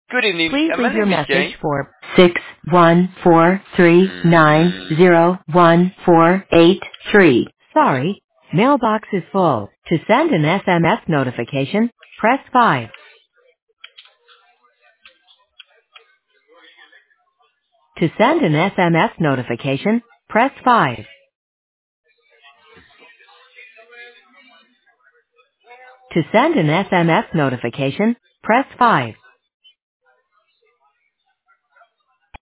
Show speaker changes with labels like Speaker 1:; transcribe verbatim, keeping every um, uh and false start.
Speaker 1: Good evening.
Speaker 2: Please
Speaker 1: Uh, my
Speaker 2: leave your
Speaker 1: name is
Speaker 2: message
Speaker 1: Jay.
Speaker 2: for six one four three nine zero one four eight three. Sorry, mailbox is full. To send an S M S notification, press five. To send an S M S notification, press five. To send an S M S notification, press five.